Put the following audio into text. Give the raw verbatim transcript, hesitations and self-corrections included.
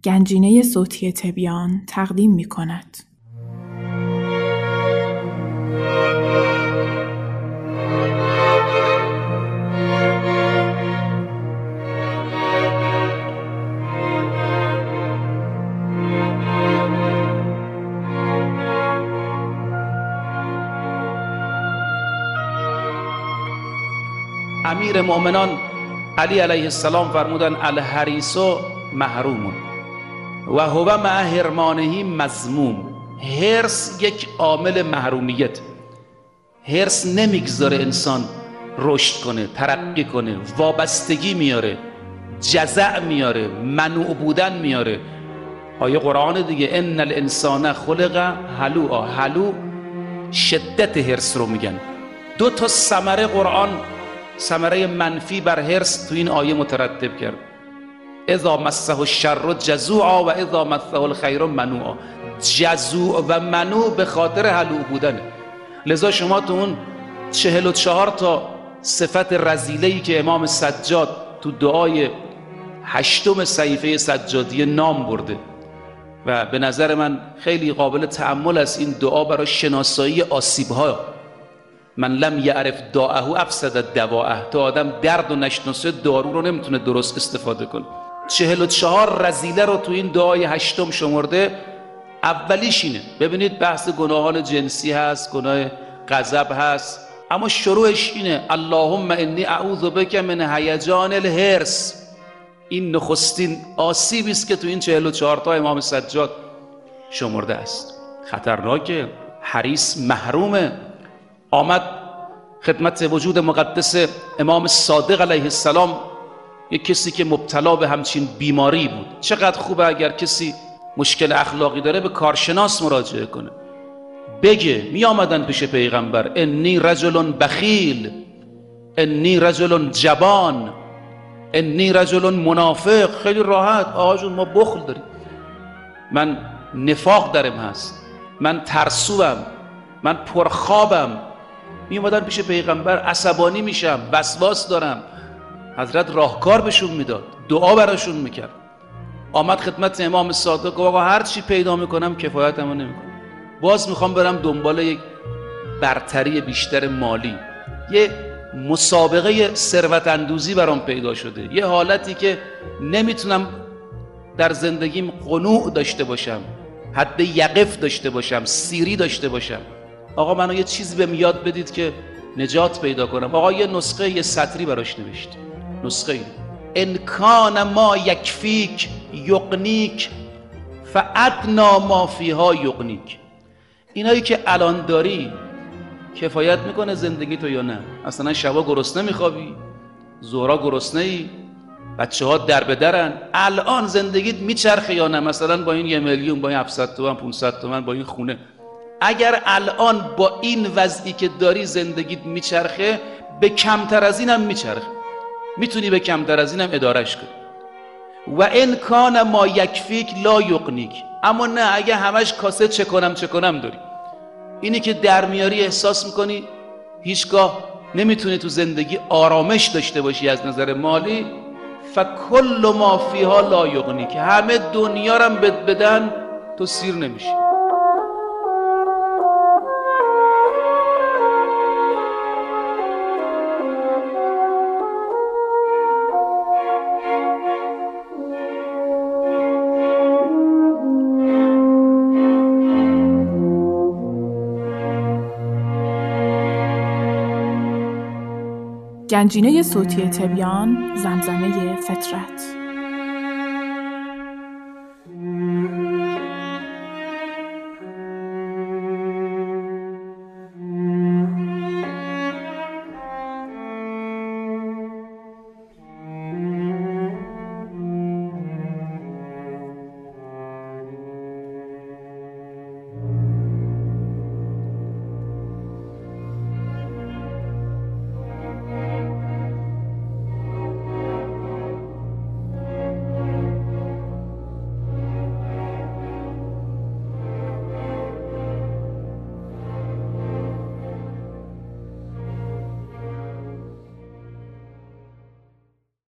گنجینه صوتی تبیان تقدیم می کند. امیر مؤمنان علی علیه السلام فرمودن الحریص محروم و هو مع حرمانه مذموم. حرص یک عامل محرومیت. حرص نمیگذاره انسان رشد کنه، ترقی کنه، وابستگی میاره، جزع میاره، منوع بودن میاره. آیه قرآن دیگه ان الانسان خلق هلوعا. هلوع شدت حرص رو میگن. دو تا ثمره قرآن ثمره منفی بر حرص تو این آیه مترتب کرد. اذا مسه الشر جزوعا و اذا مسه الخیر منوعا. جزوع و منوع به خاطر هلوع بودن. لذا شما تو اون چهل و چهار تا صفت رذیله‌ای که امام سجاد تو دعای هشتم صحیفه سجادیه نام برده و به نظر من خیلی قابل تأمل است این دعا برای شناسایی آسیب‌ها. من لم یعرف داءه افسد دواءه. تا آدم درد و نشناسه دارو رو نمیتونه درست استفاده کنه. چهل و چهار رذیله رو تو این دعای هشتم شمرده. اولیش اینه. ببینید بحث گناهان جنسی هست، گناه غضب هست، اما شروعش اینه اللهم انی اعوذ بک من هیجان الحرص. این نخستین آسیبی است که تو این چهل و چهار تا امام سجاد شمرده است. خطرناکه. حریص محرومه. آمد خدمت وجود مقدس امام صادق علیه السلام یک کسی که مبتلا به همچین بیماری بود. چقدر خوبه اگر کسی مشکل اخلاقی داره به کارشناس مراجعه کنه، بگه. می آمدن پیش پیغمبر انی رجل بخیل، انی رجل جبان، انی رجل منافق. خیلی راحت آقا جون ما بخل داریم، من نفاق درم هست، من ترسوام، من پرخوابم. می اومدن پیش پیغمبر عصبانی میشم، وسواس دارم. حضرت راهکار بهشون میداد، دعا براشون میکرد. آمد خدمت امام صادق گفت آقا هر چی پیدا میکنم کفایتمو نمیکنه، باز میخوام برم دنبال یک برتری بیشتر مالی. یه مسابقه ثروت اندوزی برام پیدا شده، یه حالتی که نمیتونم در زندگیم قنوع داشته باشم، حد یقف داشته باشم، سیری داشته باشم. آقا منو یه چیزی بهم یاد بدید که نجات پیدا کنم. آقا یه نسخه یه سطری براش نوشت. نسخه این ان کان ما یکفیک یغنیک فادنا ما فیها یغنیک. اینایی که الان داری کفایت میکنه زندگی تو یا نه؟ اصلا شبا گرسنه میخوابی، ظهرا گرسنه ای، بچه ها در به درن. الان زندگیت میچرخه یا نه؟ مثلا با این یه میلیون، با این هفتصد تومن، پانصد تومن، با این خونه، اگر الان با این وضعی که داری زندگیت میچرخه، به کمتر از اینم میچرخه. میتونی به کمتر از اینم ادارش کنی. و ان کان ما یکفیک لا یغنیک. اما نه، اگه همش کاسه چه کنم چه کنم داری، اینی که در میاری احساس میکنی هیچگاه نمیتونی تو زندگی آرامش داشته باشی از نظر مالی، فکل ما فیها لا یغنیک. همه دنیا رو بد بدن تو سیر نمیشی. گنجینه صوتی تبیان، زمزمه فطرت.